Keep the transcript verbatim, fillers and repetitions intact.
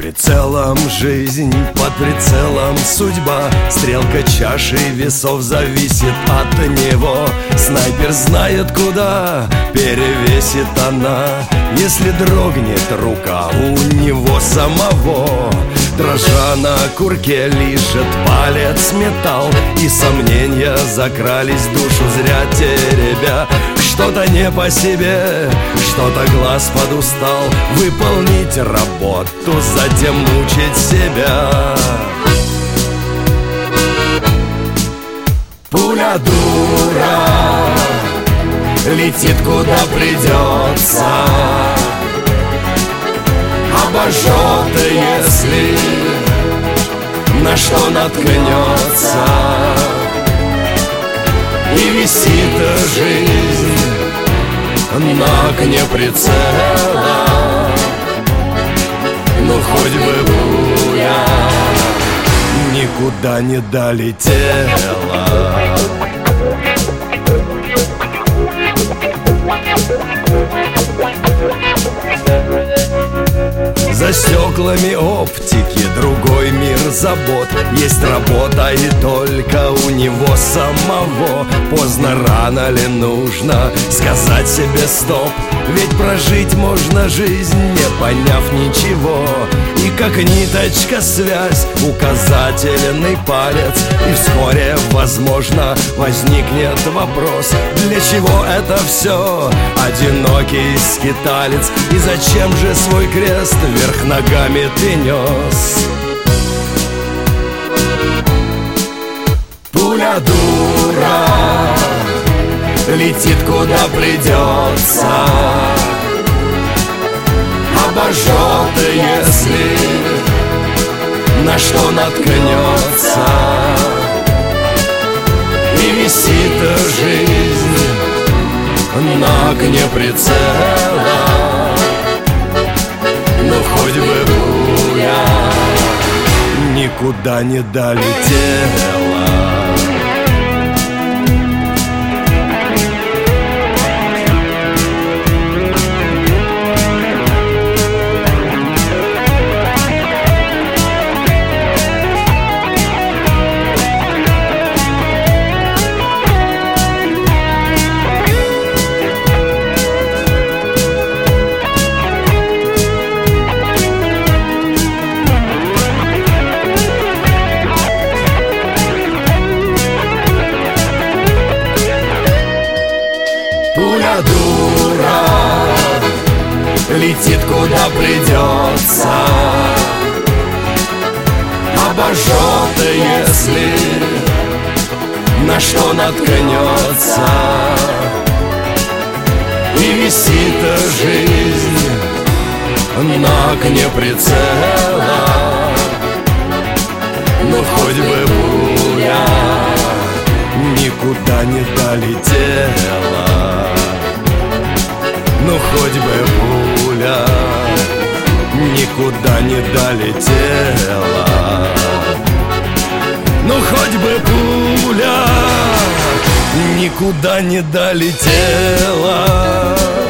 прицелом жизнь, под прицелом судьба. Стрелка чаши весов зависит от него. Снайпер знает, куда перевесит она. Если дрогнет рука у него самого, дрожа на курке лижет палец металл. И сомнения закрались в душу зря теребя. Что-то не по себе, что-то глаз подустал выполнить работу, затем мучить себя. Пуля дура летит куда придется, обожжет, если на что наткнется. И висит жизнь на окне прицела. Ну хоть бы пуля никуда не долетела. За стеклами оптики другой мир забот. Есть работа и только у него самого. Поздно, рано ли нужно сказать себе стоп? Ведь прожить можно жизнь, не поняв ничего. И как ниточка связь, указательный палец. И вскоре, возможно, возникнет вопрос: для чего это все? Одинокий скиталец. И зачем же свой крест вверх ногами ты нес? Пуля дура летит куда придется, обожжет, если на что наткнется. И висит жизнь на окне прицела. Ну хоть бы пуля никуда не долетела. Пуля дура летит куда придется, обожжет, если на что наткнется. И висит жизнь на окне прицела. Ну хоть бы пуля никуда не долетела. Ну хоть бы пуля никуда не долетела. Ну хоть бы пуля никуда не долетела.